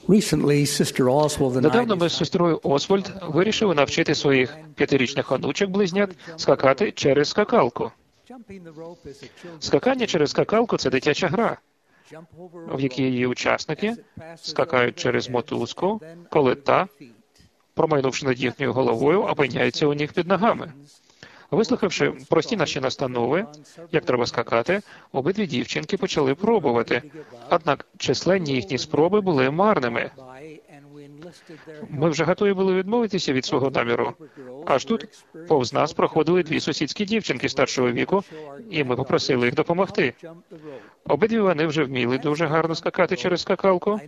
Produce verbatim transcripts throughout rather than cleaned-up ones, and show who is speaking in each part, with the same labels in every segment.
Speaker 1: Недавно ми з сестрою Освальд вирішили навчити своїх п'ятирічних онучок-близнят скакати через скакалку. Скакання через скакалку – це дитяча гра, в якій її учасники скакають через мотузку, коли та, промайнувши над їхньою головою, опиняється у них під ногами. Вислухавши прості наші настанови, як треба скакати, обидві дівчинки почали пробувати. Однак численні їхні спроби були марними. Ми вже готові були відмовитися від свого наміру. Аж тут повз нас проходили дві сусідські дівчинки старшого віку, і ми попросили їх допомогти. Обидві вони вже вміли дуже гарно скакати через скакалку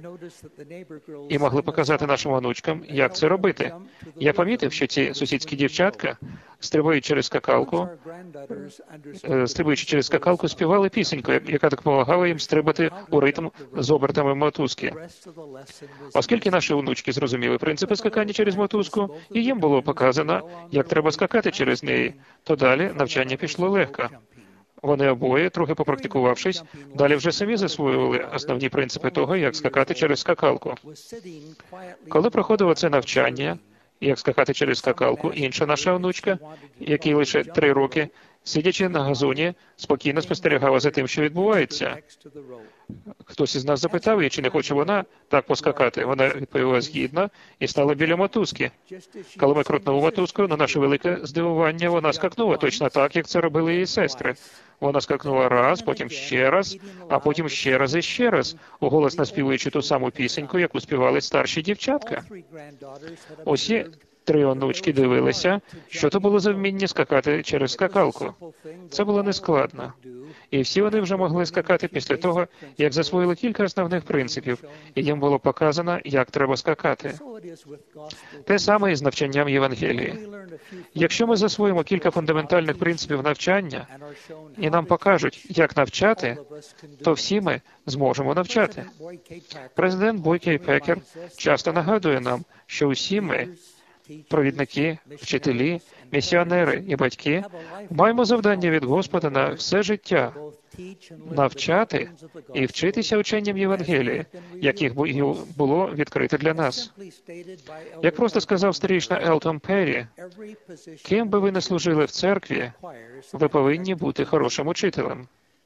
Speaker 1: і могли показати нашим онучкам, як це робити. Я помітив, що ці сусідські дівчатка, стрибають через скакалку, стрибаючи через скакалку, співали пісеньку, яка допомагала їм стрибати у ритм з обертами мотузки. Оскільки наші онучки зрозуміли принципи скакання через мотузку, і їм було показано, як треба скакати через неї, то далі навчання пішло легко. Вони обоє, трохи попрактикувавшись, далі вже самі засвоювали основні принципи того, як скакати через скакалку. Коли проходило це навчання, як скакати через скакалку, інша наша онучка, якій лише три роки, сидячи на газоні, спокійно спостерігала за тим, що відбувається. Хтось із нас запитав її, чи не хоче вона так поскакати. Вона відповіла згідно і стала біля мотузки. Коли ми крутнули мотузку, на наше велике здивування, вона скакнула точно так, як це робили її сестри. Вона скакнула раз, потім ще раз, а потім ще раз і ще раз, уголос наспівуючи ту саму пісеньку, яку співали старші дівчатка. Усі три онучки дивилися, що то було за вміння скакати через скакалку. Це було нескладно. І всі вони вже могли скакати після того, як засвоїли кілька основних принципів, і їм було показано, як треба скакати. Те саме і з навчанням Євангелії. Якщо ми засвоїмо кілька фундаментальних принципів навчання, і нам покажуть, як навчати, то всі ми зможемо навчати. Президент Бойкей Пекер часто нагадує нам, що усі ми, провідники, вчителі, місіонери і батьки, маємо завдання від Господа на все життя – навчати і вчитися ученням Євангелії, яких було відкрите для нас. Як просто сказав старішина Елтон Перрі, ким би ви не служили в церкві, ви повинні бути хорошим учителем.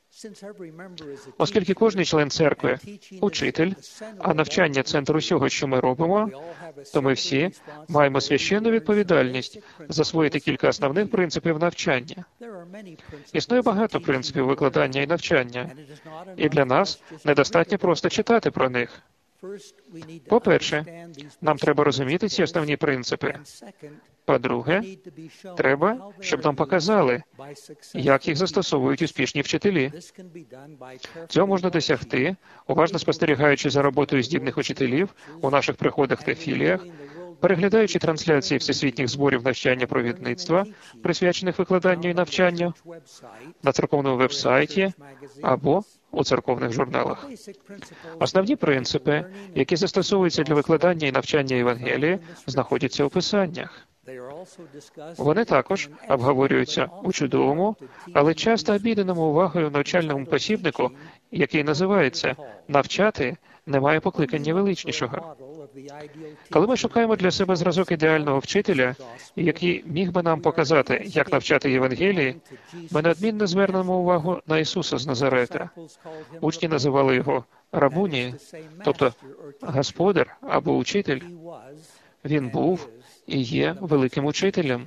Speaker 1: Оскільки кожний член церкви – учитель, а навчання – центр усього, що ми робимо, то ми всі маємо священну відповідальність засвоїти кілька основних принципів навчання. Існує багато принципів викладання і навчання, і для нас недостатньо просто читати про них. По-перше, нам треба розуміти ці основні принципи. По-друге, треба, щоб нам показали, як їх застосовують успішні вчителі. Цього можна досягти, уважно спостерігаючи за роботою здібних учителів у наших приходах та філіях, переглядаючи трансляції всесвітніх зборів навчання провідництва, присвячених викладанню і навчанню, на церковному веб-сайті або у церковних журналах. Основні принципи, які застосовуються для викладання і навчання Євангелії, знаходяться у Писаннях. Вони також обговорюються у чудовому, але часто обійденому увагою навчальному посібнику, який називається «Навчати немає покликання величнішого». Коли ми шукаємо для себе зразок ідеального вчителя, який міг би нам показати, як навчати Євангелії, ми неодмінно звернемо увагу на Ісуса з Назарета. Учні називали його Рабуні, тобто Господар або Учитель. Він був і є великим учителем.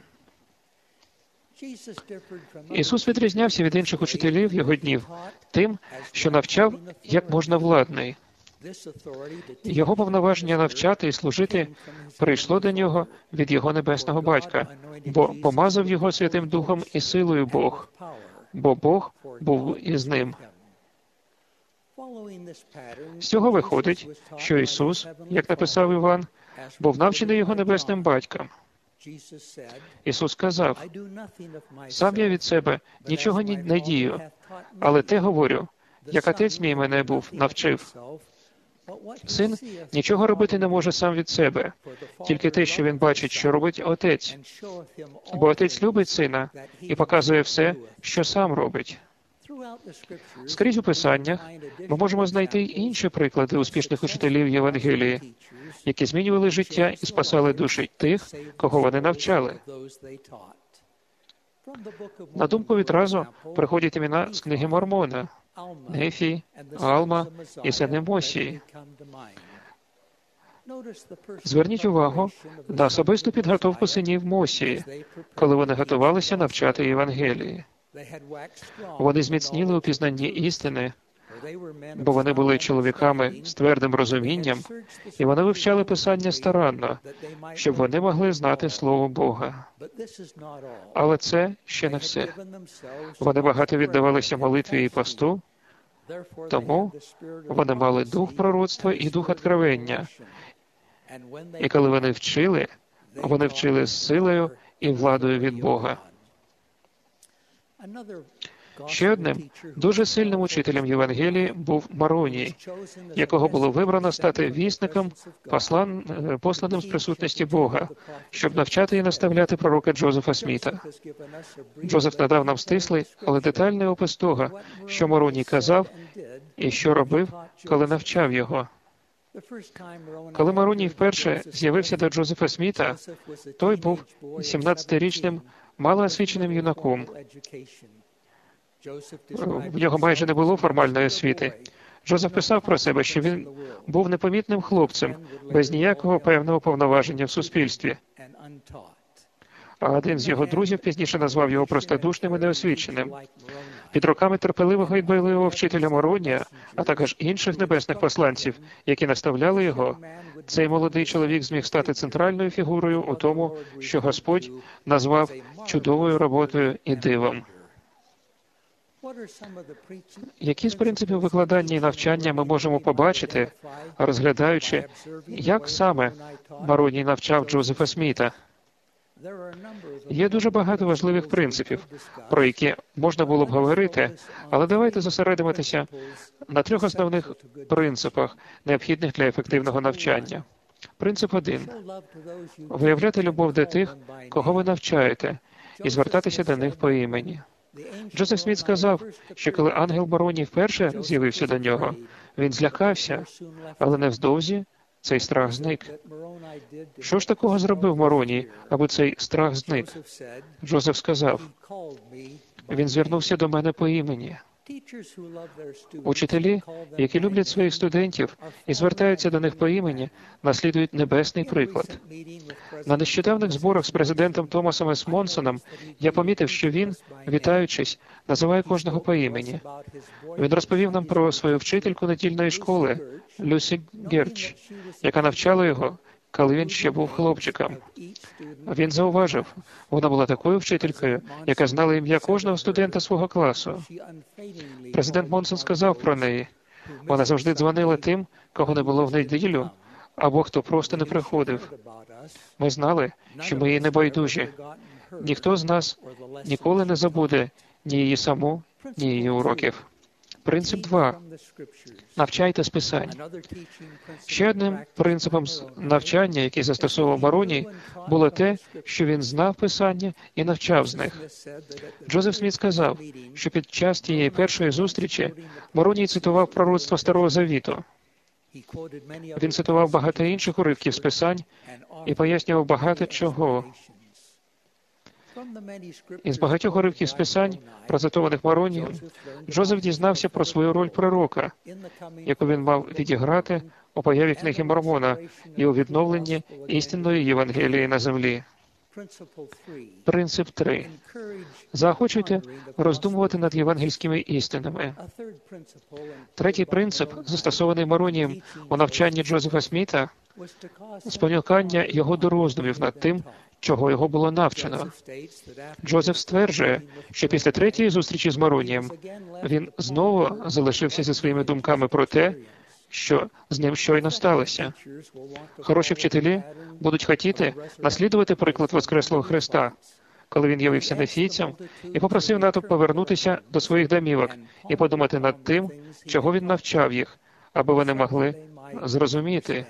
Speaker 1: Ісус відрізнявся від інших учителів його днів тим, що навчав як можна владний. Його повноваження навчати і служити прийшло до нього від його небесного Батька, бо помазав його Святим Духом і силою Бог, бо Бог був із ним. З цього виходить, що Ісус, як написав Іван, був навчений його небесним Батьком. Ісус сказав, «Сам я від себе нічого не дію, але те говорю, як Отець мій мене був навчив». Син нічого робити не може сам від себе, тільки те, що він бачить, що робить Отець. Бо Отець любить Сина і показує все, що сам робить. Скрізь у Писаннях ми можемо знайти й інші приклади успішних учителів Євангелії, які змінювали життя і спасали душі тих, кого вони навчали. На думку відразу приходять імена з книги Мормона – Нефі, Алма і сини Мосії. Зверніть увагу на особисту підготовку синів Мосії, коли вони готувалися навчати Євангелії. Вони зміцніли у пізнанні істини, бо вони були чоловіками з твердим розумінням, і вони вивчали Писання старанно, щоб вони могли знати Слово Бога. Але це ще не все. Вони багато віддавалися молитві і посту, тому вони мали дух пророцтва і дух откровення. І коли вони вчили, вони вчили з силою і владою від Бога. Ще одним дуже сильним учителем Євангелії був Мороній, якого було вибрано стати вісником, послан, посланим з присутності Бога, щоб навчати і наставляти пророка Джозефа Сміта. Джозеф надав нам стислий, але детальний опис того, що Мороній казав і що робив, коли навчав його. Коли Мороній вперше з'явився до Джозефа Сміта, той був сімнадцятирічним, малоосвіченим юнаком. В нього майже не було формальної освіти. Джозеф писав про себе, що він був непомітним хлопцем, без ніякого певного повноваження в суспільстві. А один з його друзів пізніше назвав його простодушним і неосвіченим. Під руками терпеливого і дбайливого вчителя Моронія, а також інших небесних посланців, які наставляли його, цей молодий чоловік зміг стати центральною фігурою у тому, що Господь назвав чудовою роботою і дивом. Які з принципів викладання і навчання ми можемо побачити, розглядаючи, як саме Мороній навчав Джозефа Сміта? Є дуже багато важливих принципів, про які можна було б говорити, але давайте зосередимося на трьох основних принципах, необхідних для ефективного навчання. Принцип один. Виявляти любов до тих, кого ви навчаєте, і звертатися до них по імені. Джозеф Сміт сказав, що коли ангел Мороній вперше з'явився до нього, він злякався, але невдовзі цей страх зник. Що ж такого зробив Мороній, аби цей страх зник? Джозеф сказав, він звернувся до мене по імені. Учителі, які люблять своїх студентів і звертаються до них по імені, наслідують небесний приклад. На нещодавних зборах з президентом Томасом С. Монсоном я помітив, що він, вітаючись, називає кожного по імені. Він розповів нам про свою вчительку недільної школи, Люсі Герч, яка навчала його, коли він ще був хлопчиком. Він зауважив, вона була такою вчителькою, яка знала ім'я кожного студента свого класу. Президент Монсон сказав про неї, вона завжди дзвонила тим, кого не було в неділю, або хто просто не приходив. Ми знали, що ми їй не байдужі. Ніхто з нас ніколи не забуде ні її саму, ні її уроків. Принцип два. Навчайте з Писань. Ще одним принципом навчання, який застосовував Мороній, було те, що він знав Писання і навчав з них. Джозеф Сміт сказав, що під час тієї першої зустрічі Мороній цитував пророцтво Старого Завіту. Він цитував багато інших уривків з Писань і пояснював багато чого. Із багатьох уривків з Писань, процитованих Моронієм, Джозеф дізнався про свою роль пророка, яку він мав відіграти у появі книги Мормона і у відновленні істинної Євангелії на землі. Принцип три. Заохочуйте роздумувати над євангельськими істинами. Третій принцип, застосований Моронієм у навчанні Джозефа Сміта, спонукання його до роздумів над тим, чого його було навчено. Джозеф стверджує, що після третьої зустрічі з Моронієм він знову залишився зі своїми думками про те, що з ним щойно сталося. Хороші вчителі будуть хотіти наслідувати приклад Воскреслого Христа, коли він явився нефійцям і попросив натовп повернутися до своїх домівок і подумати над тим, чого він навчав їх, аби вони могли зрозуміти.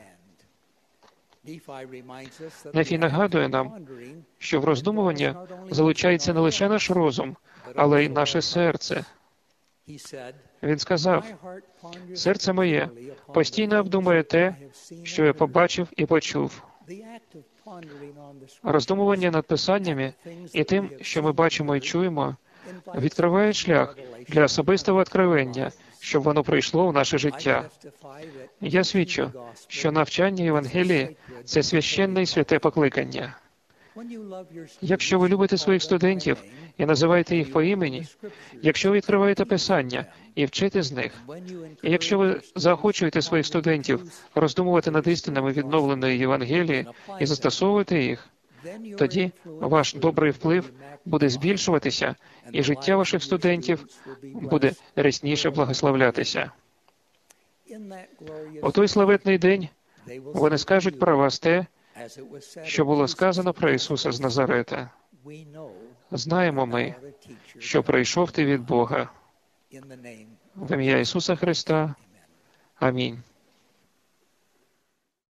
Speaker 1: Нефій нагадує нам, що в роздумування залучається не лише наш розум, але й наше серце. Він сказав, «Серце моє постійно обдумує те, що я побачив і почув». Роздумування над Писаннями і тим, що ми бачимо і чуємо, відкриває шлях для особистого відкривання, щоб воно прийшло в наше життя. Я свідчу, що навчання Євангелії – це священне і святе покликання. Якщо ви любите своїх студентів і називаєте їх по імені, якщо ви відкриваєте Писання і вчите з них, і якщо ви заохочуєте своїх студентів роздумувати над істинами відновленої Євангелії і застосовувати їх, тоді ваш добрий вплив буде збільшуватися, і життя ваших студентів буде рясніше благословлятися. У той славетний день вони скажуть про вас те, що було сказано про Ісуса з Назарета. Знаємо ми, що прийшов ти від Бога. В ім'я Ісуса Христа. Амінь.